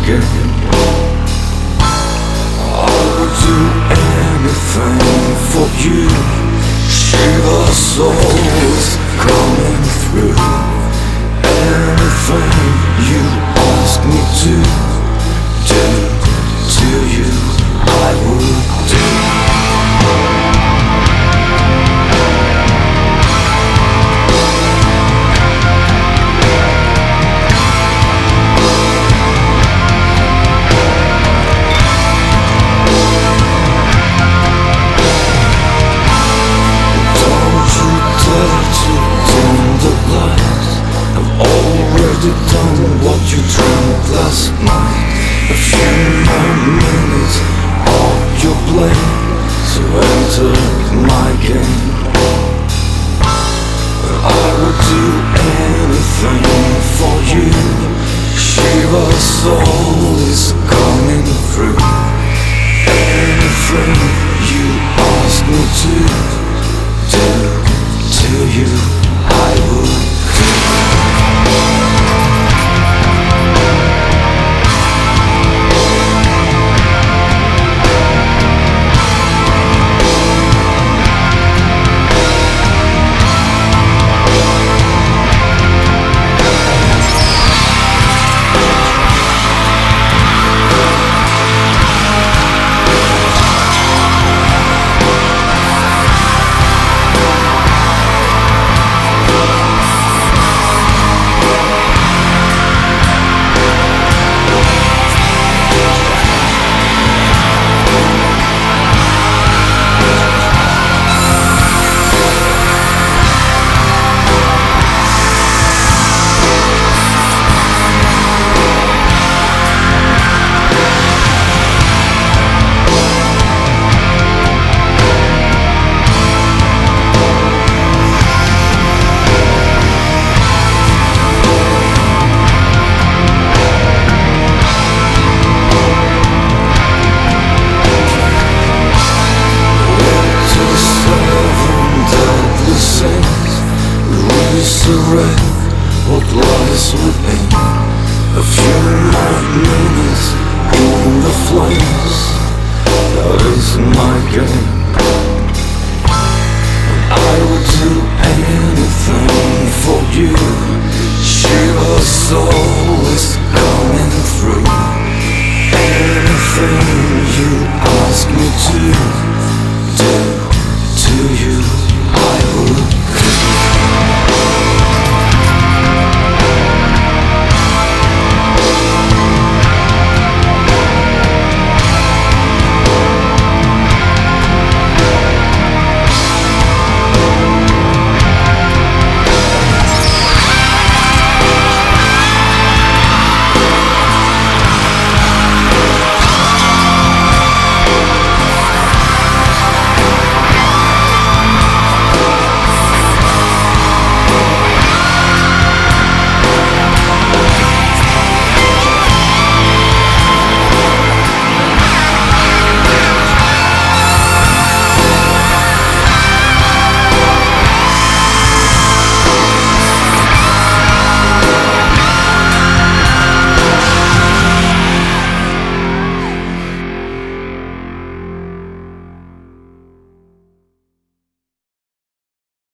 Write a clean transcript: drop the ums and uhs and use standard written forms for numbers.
game. I would do anything for you. Shiva souls coming through. Anything you ask me to do to you, I would do. Done what you dreamt last night. A few more minutes of your blame to enter my game. I would do anything for you. Shiva's soul is coming through. Anything you ask me to do to you, I would do. What lies within. A few more minutes in the flames. That is my game. I would do anything for you. Shiva's soul is coming through. Anything you ask me to